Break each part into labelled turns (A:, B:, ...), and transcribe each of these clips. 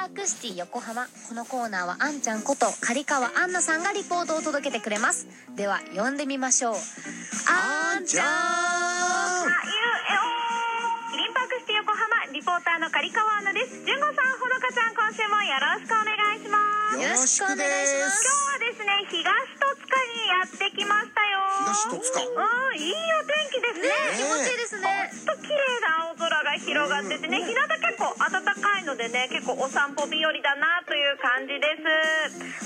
A: ークシティ横浜。このコーナーはあんちゃんこと刈川アンナさんがリポートを届けてくれます。では呼んでみましょう。あんちゃん。
B: キリンパークシティ横浜リポーターの刈川アンナです。純子さん、ほのかちゃん、今週もよろしくお願いします。
A: よろしくお願いします。
B: 今日はですね、東戸塚にやってきましたよ。
C: 東戸塚。
B: いいお天気ですね。
A: 気持ちいいですね。
B: ほんと綺麗な青空が広がっててね、日向結構暖かいのでね、結構お散歩日和だなという感じです。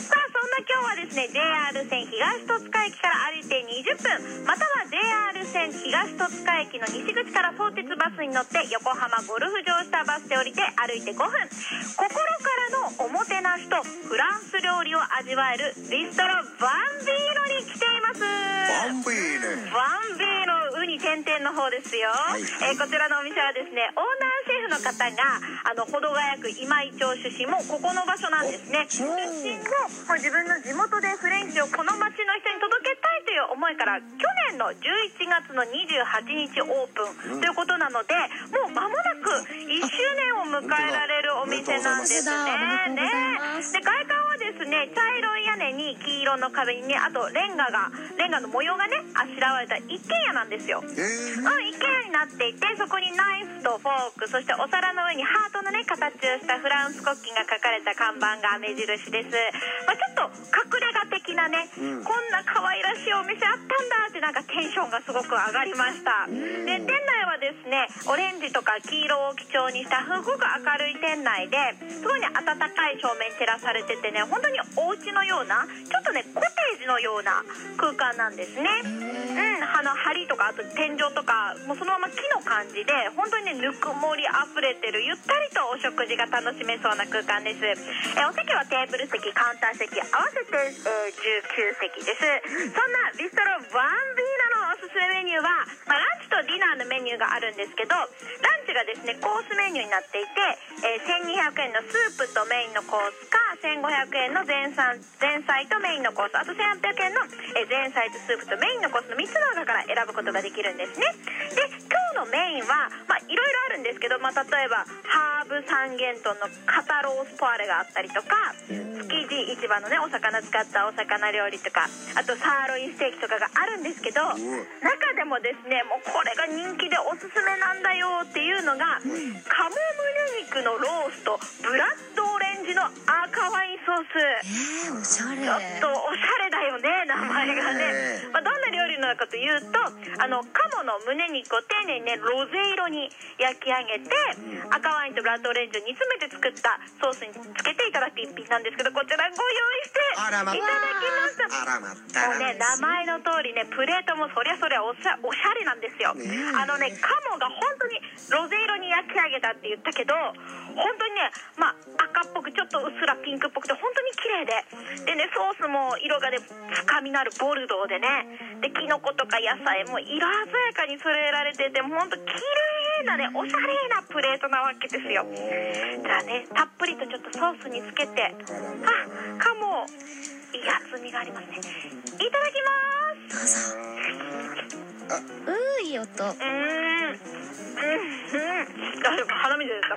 B: さあ、そんな今日はですね、JR 線東戸塚駅から歩いて20分、または JR 線東戸塚駅の西口から相鉄バスに乗って横浜ゴルフ場下バスで降りて歩いて5分、心からのおもてなしとフランス料理を味わえるビストロバンビーノに来ています。
C: バンビーノ。
B: バンビーノウニ点々の方ですよ。こちらのお店はですね、オーナーシェフの方が保土ヶ谷区今井町出身、もうここの場所なんですね。出身も自分の地元でフレンチをこの町の人に届けたいという思いから去年の11月の28日オープンということなので、もう間もなく1周年を迎えられるお店なんですね。で、外観はですね、茶色い屋根に黄色の壁にね、あとレンガの模様がねあしらわれた一軒家なんですよ。一軒家になっていて、そこにナイフとフォーク、そしてお皿の上にハートのね形をしたフランス国旗が書かれた看板が目印です。ちょっと隠れ家的なね、こんな可愛らしいお店あったんだってなんかテンションがすごく上がりました。で、店内はですね、オレンジとか黄色を基調にしたすごく明るい店内で、すごいね温かい照明に照らされててね、本当にお家のような、ちょっとねコテージのような空間なんですね。梁とかあと天井とかもうそのまま木の感じで、本当にねぬくもりあふれてるゆったりとお食事が楽しめそうな空間です。お席はテーブル席、カウンター席合わせて、19席です。そんなビストロバンビーナのおすすめメニューは、ランチとディナーのメニューがあるんですけど、ランチがですねコースメニューになっていて、1200円のスープとメインのコースか、1500円の前菜とメインのコース、あと1800円の前菜とスープとメインのコースの3つの中から選ぶことができるんですね。で、今日のメインはいろいろあるんですけど、例えばハーブ三元豚の肩ロースポワレがあったりとか、築地市場のねお魚使ったお魚料理とか、あとサーロインステーキとかがあるんですけど、中でもですね、もうこれが人気でおすすめなんだよっていうのが、鴨胸肉のローストブラッドオレンジの赤ワインソース。
A: おしゃれ。
B: ちょっとおしゃれだよね、名前がね。どんな料理なのかというと、鴨の胸肉を丁寧にねロゼ色に焼き上げて、赤ワインとブラッドオレンジを煮詰めて作ったソースにつけていただく一品なんですけど、こちらご用意していただきました。もうね、名前の通りね、プレートもそりゃおしゃれなんですよ。鴨が本当にロゼ色に焼き上げたって言ったけど、本当にね、赤っぽくちょっとうっすらピンクっぽくて本当に綺麗でね、ソースも色がね深みのあるボルドーでね、でキノコとか野菜も色鮮やかに添えられてて、本当綺麗なねおしゃれなプレートなわけですよ。じゃあね、たっぷりとちょっとソースにつけて、鴨いい厚みがありますね。いただきます。
A: どうぞ。いい音。
B: 鼻水出た。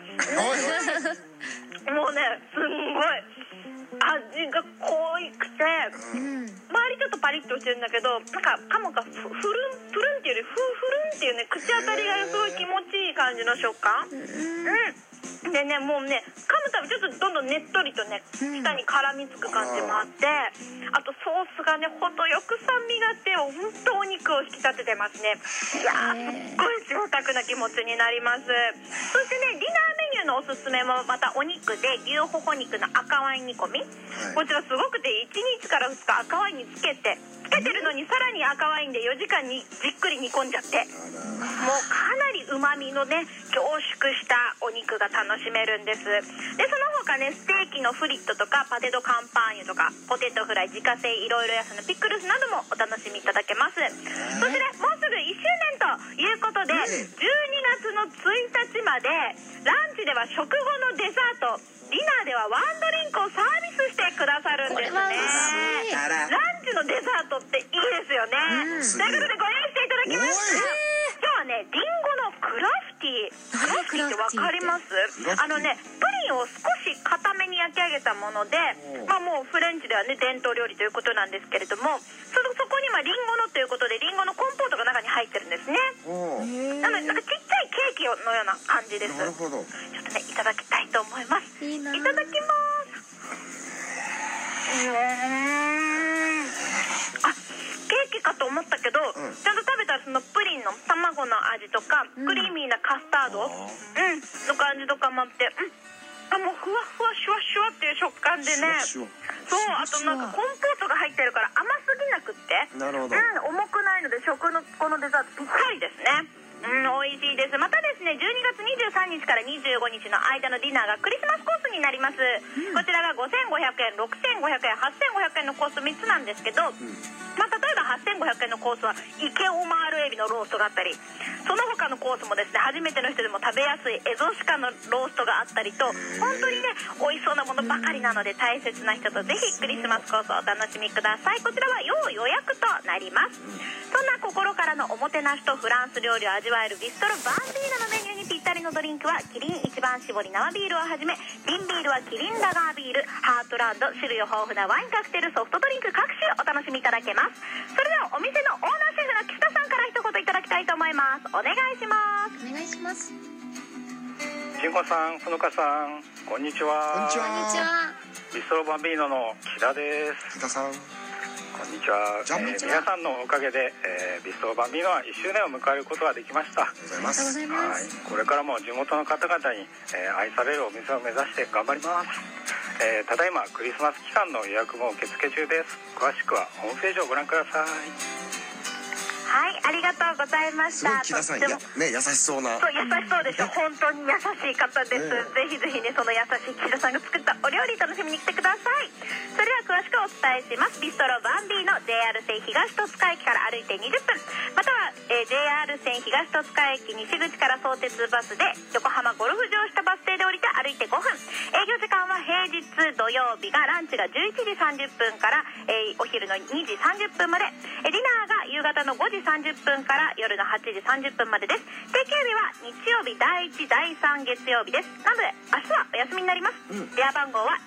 B: もうね、すんごい味が濃くて、周りちょっとパリッとしてるんだけど、なんか鴨がプルンっていうよりフルンっていうね、口当たりがすごい気持ちいい感じの食感。でね、もうね噛むたびちょっとどんどんねっとりとね舌に絡みつく感じもあって、あとソースがね程よく酸味があって、本当お肉を引き立ててますね。いやー、すっごい贅沢な気持ちになります。そしてね、ディナーメニューのおすすめもまたお肉で、牛ほほ肉の赤ワイン煮込み、こちらすごくて1日から2日赤ワインにつけてるのに、さらに赤ワインで4時間にじっくり煮込んじゃって、もうかなりうまみのね凝縮したお肉が楽しめるんです。で、その他ね、ステーキのフリットとかパテドカンパーニュとかポテトフライ、自家製いろいろ野菜のピクルスなどもお楽しみいただけます。そしてね、もうすぐ1周年ということで、12月の1日までランチでは食後のデザート、ディナーではワンドリンクをサービスしてくださるんですね。ランチのデザートっていいですよね。ということでご用意していただきました。今日はね、リンゴのクラフティーってわかります？プリンを少し固め焼き上げたもので、まあもうフレンチではね伝統料理ということなんですけれども、そこにリンゴのということでリンゴのコンポートが中に入ってるんですね。なのでなんかちっちゃいケーキのような感じです。
C: なるほど。
B: ちょっとねいただきたいと思います。
A: いいな。
B: いただきます。あ、ケーキかと思ったけど、ちゃんと食べたらそのプリンの卵の味とか、クリーミーなカスタード、の感じとかもあって、あ、もうふわふわシュワシュワっていう食感でね。そう、あとなんかコンポートが入ってるから甘すぎなくって、
C: なるほど。
B: 重くないので食のこのデザートぴったりですね。美味しいです。またですね、12月23日から25日の間のディナーがクリスマスコースになります。こちらが5500円、6500円、8500円のコース3つなんですけど、まあ、例えば8500円のコースはイケオマールエビのローストがあったり、その他のコースもですね、初めての人でも食べやすいエゾシカのローストがあったりと、本当にね美味しそうなものばかりなので、大切な人とぜひクリスマスコースをお楽しみください。こちらは要予約となります。そんな心からのおもてなしとフランス料理を味わえるビストロバンビーナのメニューにぴったりのドリンクはキリン一番搾り生ビールをはじめ、瓶ビールはキリンラガービール、ハートランド、種類豊富なワインカクテル、ソフトドリンク各種お楽しみいただけます。それではお店のオーナーシェフの岸田さんから一言いただきたいと思います。お願いします。
A: お願いします。
D: 慎吾さん、ほのかさん、こんにちは。
C: こんにちは。
A: こんにちは。
D: ビストロバンビーノの木田です。
C: 木田さん。
D: こんにちは。皆さんのおかげで、ビストロバンビーノは1周年を迎えることができました。
C: ありがとうございます。
D: はい、これからも地元の方々に、愛されるお店を目指して頑張ります。ただいまクリスマス期間の予約も受付中です。詳しくはホームページをご覧ください。
B: はい、ありがとうございまし
C: すごい
B: た。
C: 木田さん、ね、優しそうな。
B: そう、優しそうでしょ。本当に優しい方です。ぜひぜひね、その優しい木田さんが作ったお料理楽しみに来てください。それでは詳しくお伝えします。ビストロバンビーノ JR 線東戸塚駅から歩いて20分、または、JR 線東戸塚駅西口から相鉄バスで横浜ゴルフ場下バス停で降りて歩いて5分。営業時間は平日土曜日がランチが11時30分から、お昼の2時30分まで、ディナーが夕方の5時30分から夜の8時30分までです。定休日は日曜日第1第3月曜日です。なので明日はお休みになります。電話番号は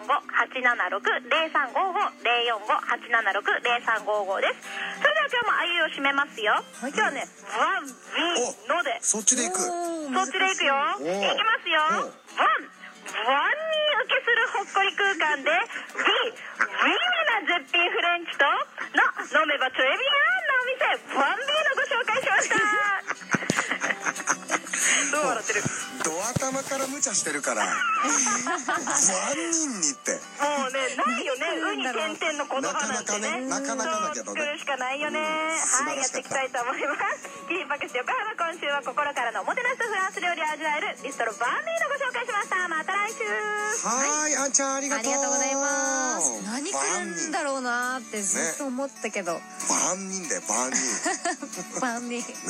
B: 045-876-045-876-0355 です。それでは今日もあゆを締めますよ。今日はね、ワンビーノで、
C: そっちで行く。
B: そっちで行くよ。いきますよ。ワンに受けするほっこり空間でビーな絶品フレンチと飲めばトレビアンなお店ワンビーのご紹介しました。どう笑ってる？
C: ドア玉から無茶してるから。万人にって。
B: もうね、ないよね。ウニ点々の言葉なんてね。
C: なかなかだけどね。
B: 作るしかないよね。はい、やっていきたいと思います。キリンパクス横浜、今週は心からのおもてなしとフランス料理を味わえるビストロバンビーのご紹介しました。また来週。
C: はい、あんちゃんありがとう。
A: ありがとうございます。何来るんだろうなーってずっと思ったけど。
C: 万人だよ、万人。
A: 万人。
C: ねえ。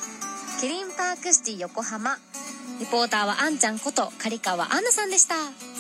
A: キリンパークシティ横浜。リポーターはあんちゃんこと刈川アンナさんでした。